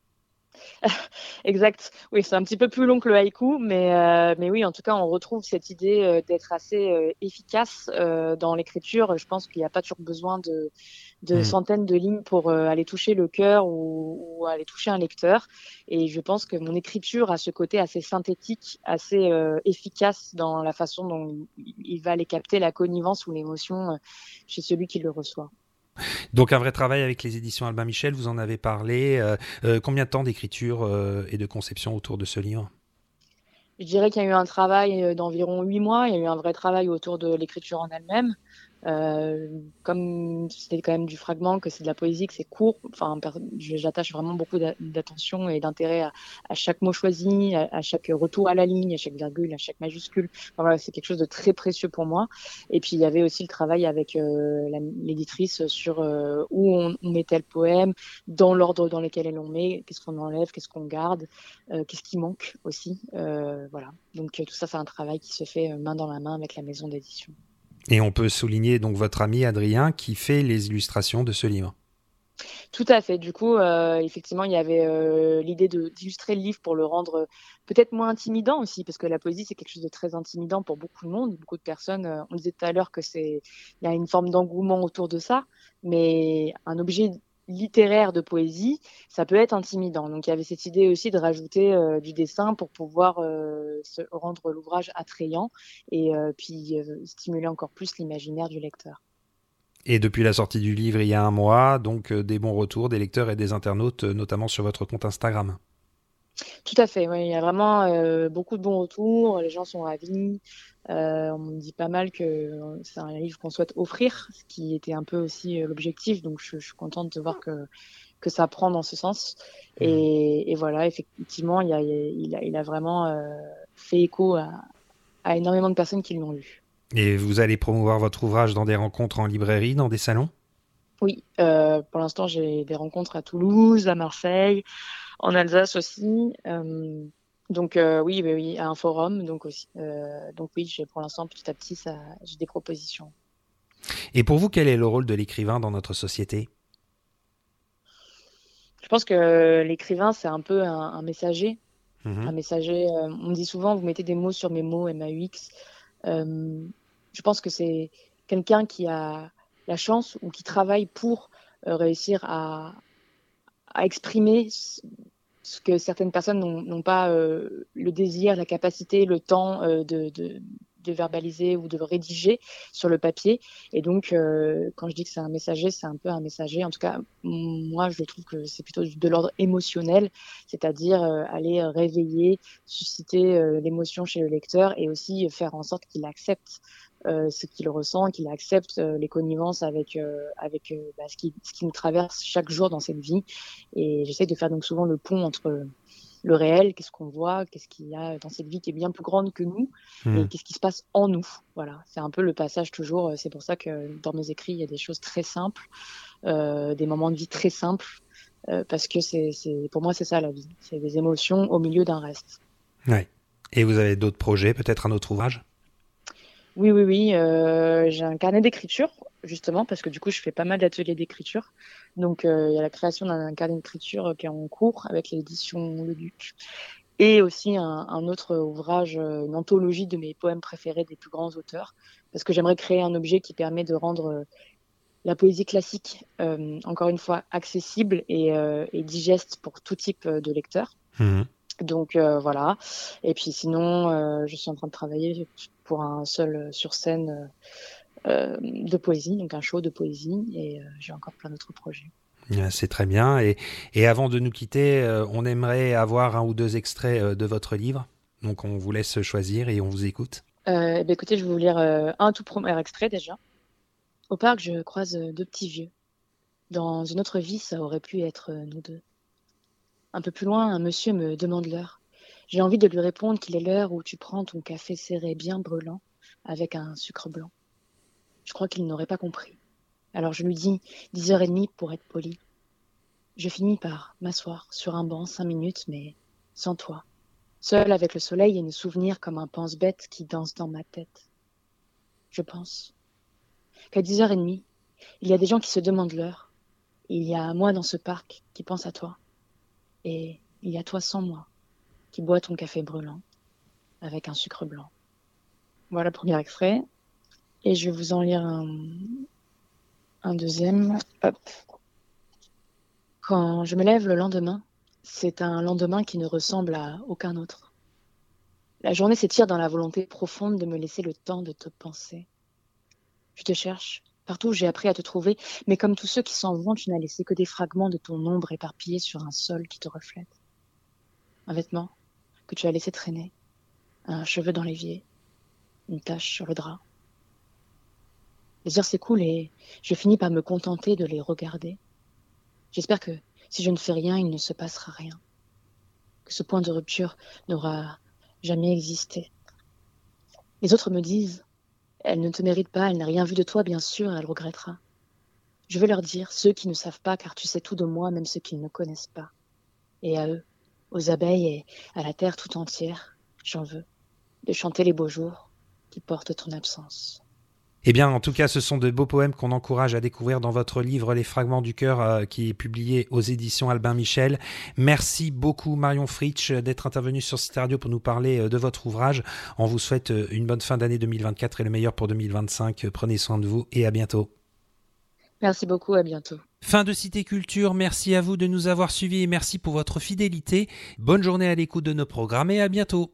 Exact. Oui, c'est un petit peu plus long que le haïku, mais oui, en tout cas, on retrouve cette idée d'être assez efficace dans l'écriture. Je pense qu'il n'y a pas toujours besoin de centaines de lignes pour aller toucher le cœur ou aller toucher un lecteur. Et je pense que mon écriture a ce côté assez synthétique, assez efficace dans la façon dont il va aller capter la connivence ou l'émotion chez celui qui le reçoit. Donc un vrai travail avec les éditions Albin Michel, vous en avez parlé. Combien de temps d'écriture et de conception autour de ce livre ? Je dirais qu'il y a eu un travail d'environ 8 mois. Il y a eu un vrai travail autour de l'écriture en elle-même. Comme c'était quand même du fragment, que c'est de la poésie, que c'est court, enfin, j'attache vraiment beaucoup d'attention et d'intérêt à chaque mot choisi, à chaque retour à la ligne, à chaque virgule, à chaque majuscule. Enfin, voilà, c'est quelque chose de très précieux pour moi. Et puis il y avait aussi le travail avec l'éditrice sur où on mettait le poème, dans l'ordre dans lequel elle on met, qu'est-ce qu'on enlève, qu'est-ce qu'on garde, qu'est-ce qui manque aussi. Voilà. Donc tout ça, c'est un travail qui se fait main dans la main avec la maison d'édition. Et on peut souligner donc votre ami Adrien qui fait les illustrations de ce livre. Tout à fait. Du coup, effectivement, il y avait l'idée d'illustrer le livre pour le rendre peut-être moins intimidant aussi, parce que la poésie, c'est quelque chose de très intimidant pour beaucoup de monde. Beaucoup de personnes, on disait tout à l'heure il y a une forme d'engouement autour de ça, mais un objet littéraire de poésie, ça peut être intimidant. Donc il y avait cette idée aussi de rajouter du dessin pour pouvoir rendre l'ouvrage attrayant et puis stimuler encore plus l'imaginaire du lecteur. Et depuis la sortie du livre il y a un mois, donc des bons retours des lecteurs et des internautes, notamment sur votre compte Instagram. Tout à fait, oui, il y a vraiment beaucoup de bons retours, les gens sont ravis. On me dit pas mal que c'est un livre qu'on souhaite offrir, ce qui était un peu aussi l'objectif, donc je suis contente de voir que ça prend dans ce sens. Et voilà, effectivement, il a vraiment fait écho à énormément de personnes qui l'ont lu. Et vous allez promouvoir votre ouvrage dans des rencontres en librairie, dans des salons ? Oui, pour l'instant, j'ai des rencontres à Toulouse, à Marseille, en Alsace aussi. Donc oui, à un forum. Donc oui, pour l'instant, petit à petit, j'ai des propositions. Et pour vous, quel est le rôle de l'écrivain dans notre société ? Je pense que l'écrivain, c'est un peu un messager. Un messager, on me dit souvent, vous mettez des mots sur mes mots, MAUX. Je pense que c'est quelqu'un qui a la chance ou qui travaille pour réussir à exprimer ce que certaines personnes n'ont pas le désir, la capacité, le temps de verbaliser ou de rédiger sur le papier. Et donc, quand je dis que c'est un messager, c'est un peu un messager. En tout cas, moi, je trouve que c'est plutôt de l'ordre émotionnel, c'est-à-dire aller réveiller, susciter l'émotion chez le lecteur et aussi faire en sorte qu'il accepte ce qu'il ressent, qu'il accepte les connivences avec ce qui nous traverse chaque jour dans cette vie. Et j'essaie de faire donc souvent le pont entre le réel, qu'est-ce qu'on voit, qu'est-ce qu'il y a dans cette vie qui est bien plus grande que nous, et qu'est-ce qui se passe en nous. Voilà, c'est un peu le passage toujours. C'est pour ça que dans mes écrits, il y a des choses très simples, des moments de vie très simples, parce que pour moi, c'est ça la vie. C'est des émotions au milieu d'un reste. Ouais. Et vous avez d'autres projets, peut-être un autre ouvrage ? Oui. J'ai un carnet d'écriture, justement, parce que du coup, je fais pas mal d'ateliers d'écriture. Donc, il y a la création d'un carnet d'écriture qui est en cours avec l'édition Le Duc. Et aussi un autre ouvrage, une anthologie de mes poèmes préférés des plus grands auteurs. Parce que j'aimerais créer un objet qui permet de rendre la poésie classique, encore une fois, accessible et digeste pour tout type de lecteur. Donc voilà. Et puis sinon, je suis en train de travailler pour un seul sur scène de poésie, donc un show de poésie, et j'ai encore plein d'autres projets. C'est très bien. Et avant de nous quitter, on aimerait avoir un ou deux extraits de votre livre. Donc on vous laisse choisir et on vous écoute. Écoutez, je vais vous lire un tout premier extrait déjà. Au parc, je croise deux petits vieux. Dans une autre vie, ça aurait pu être nous deux. Un peu plus loin, un monsieur me demande l'heure. J'ai envie de lui répondre qu'il est l'heure où tu prends ton café serré bien brûlant avec un sucre blanc. Je crois qu'il n'aurait pas compris. Alors je lui dis 10h30 pour être poli. Je finis par m'asseoir sur un banc 5 minutes, mais sans toi. Seul avec le soleil et nos souvenirs comme un pense-bête qui danse dans ma tête. Je pense qu'à 10h30, il y a des gens qui se demandent l'heure. Il y a moi dans ce parc qui pense à toi. Et il y a toi sans moi, qui bois ton café brûlant avec un sucre blanc. Voilà le premier extrait. Et je vais vous en lire un deuxième. Hop. Quand je me lève le lendemain, c'est un lendemain qui ne ressemble à aucun autre. La journée s'étire dans la volonté profonde de me laisser le temps de te penser. Je te cherche. Partout, j'ai appris à te trouver, mais comme tous ceux qui s'en vont, tu n'as laissé que des fragments de ton ombre éparpillés sur un sol qui te reflète. Un vêtement que tu as laissé traîner, un cheveu dans l'évier, une tache sur le drap. Les heures s'écoulent et je finis par me contenter de les regarder. J'espère que si je ne fais rien, il ne se passera rien. Que ce point de rupture n'aura jamais existé. Les autres me disent elle ne te mérite pas, elle n'a rien vu de toi, bien sûr, elle regrettera. Je veux leur dire, ceux qui ne savent pas, car tu sais tout de moi, même ceux qui ne me connaissent pas. Et à eux, aux abeilles et à la terre tout entière, j'en veux, de chanter les beaux jours qui portent ton absence. Eh bien, en tout cas, ce sont de beaux poèmes qu'on encourage à découvrir dans votre livre Les Fragments du Cœur, qui est publié aux éditions Albin Michel. Merci beaucoup, Marion Fritsch, d'être intervenue sur Cité Radio pour nous parler de votre ouvrage. On vous souhaite une bonne fin d'année 2024 et le meilleur pour 2025. Prenez soin de vous et à bientôt. Merci beaucoup, à bientôt. Fin de Cité Culture, merci à vous de nous avoir suivis et merci pour votre fidélité. Bonne journée à l'écoute de nos programmes et à bientôt.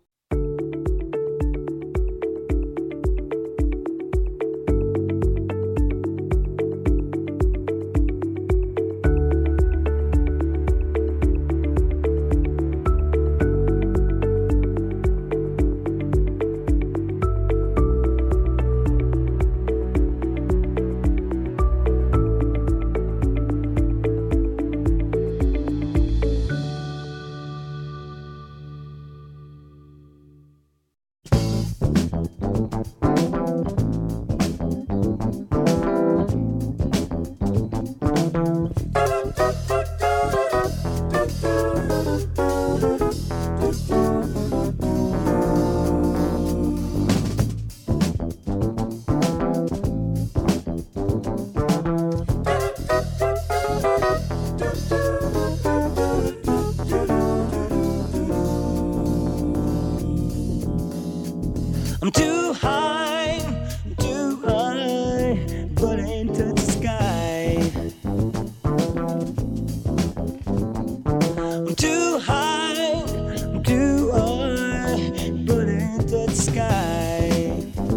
I'm too high, but I ain't touch the sky. I'm too high, but I ain't touch the sky.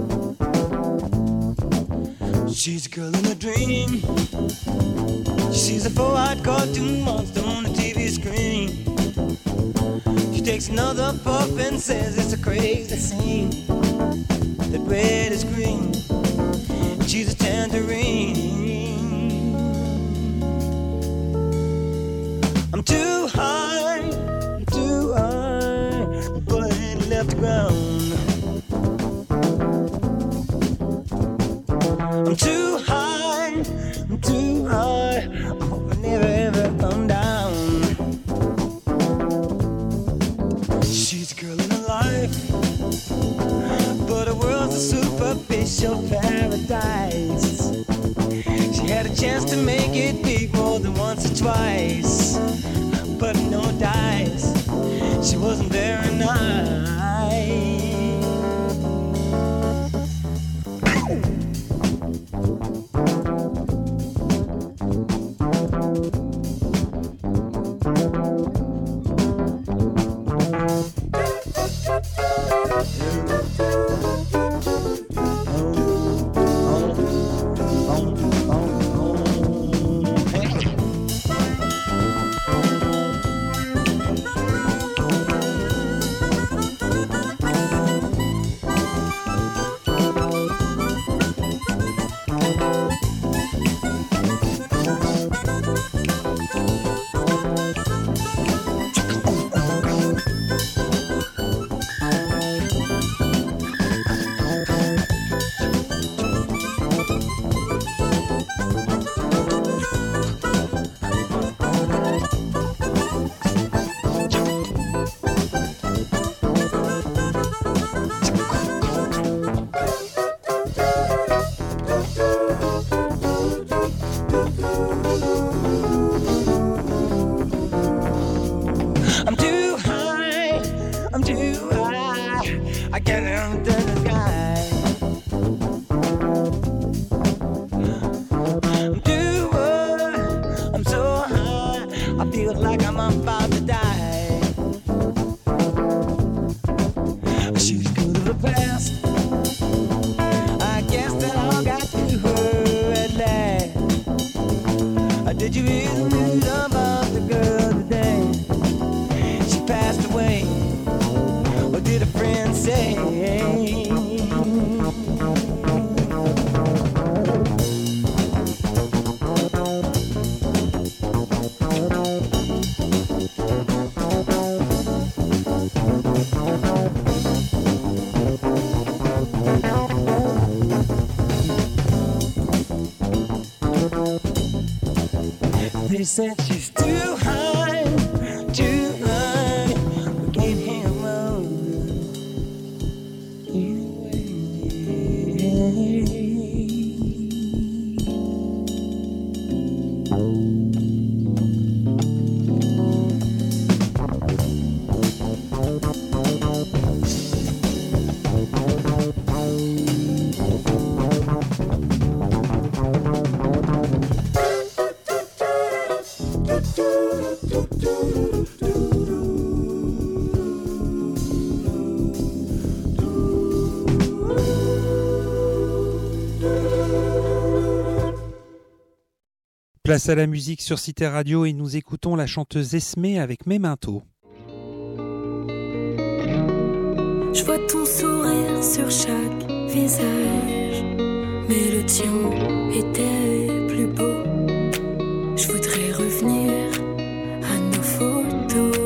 She's a girl in a dream. She sees a 4-eyed cartoon monster on the TV screen. She takes another puff and says it's a crazy scene. That red is green, she's a tangerine. I'm too high, but I ain't left the ground. I'm too high, I hope I never ever come down. She's a girl in her life, but her world's a superficial paradise. She had a chance to make it big more than once or twice, but no dice, she wasn't very nice. I feel like I'm about to die. She's good of the past. I guess that all got to her at last. Did you really read about the girl today? She passed away. What did a friend say? They said she's too high, too high. We can't handle Place à la musique sur Cité Radio et nous écoutons la chanteuse Esmé avec Memento. Je vois ton sourire sur chaque visage, mais le tien était plus beau. Je voudrais revenir à nos photos.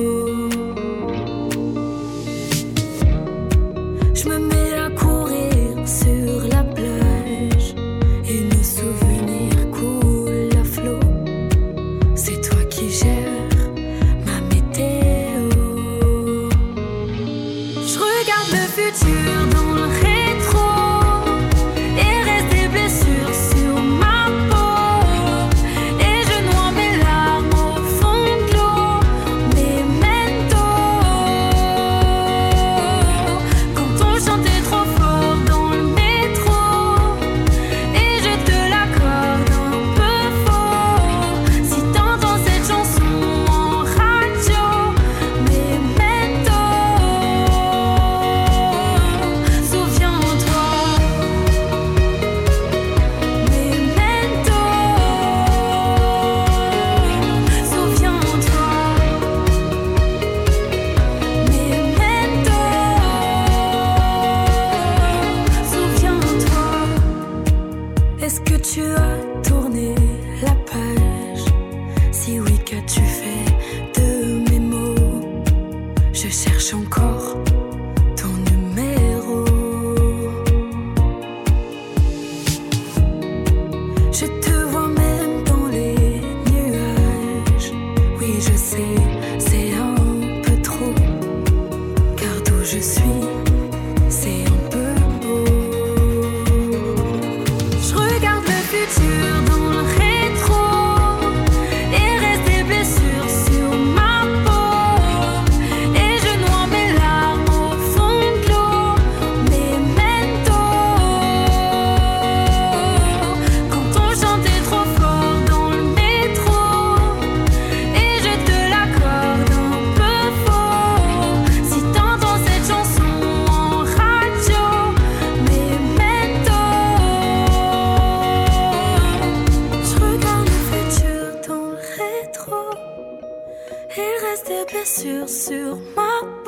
Je me mets à courir sur la plage et nos souvenirs coulent à flot. C'est toi qui gères ma météo. Je regarde le futur dans le rétro et reste des blessures sur ma peau. Et je noie mes larmes au fond de l'eau. Memento. Quand on chantait trop fort dans le métro et je te l'accorde un peu faux. Si t'entends cette chanson en radio, Memento. Souviens-toi, Memento. Souviens-toi, Memento. Souviens-toi. Est-ce que tu as tourné la page? Si oui, qu'as-tu fait de mes mots? Je cherche encore ton numéro. Je te vois même dans les nuages. Oui, je sais, c'est un peu trop. Car d'où je suis, c'est un peu beau. Je regarde le futur dans le rétro et reste des blessures sur ma peau. Et je noie mes larmes au fond de l'eau. Memento. Quand on chantait trop fort dans le métro et je te l'accorde un peu faux. Si t'entends cette chanson en radio, Memento. Je regarde le futur dans le rétro et reste des blessures sur ma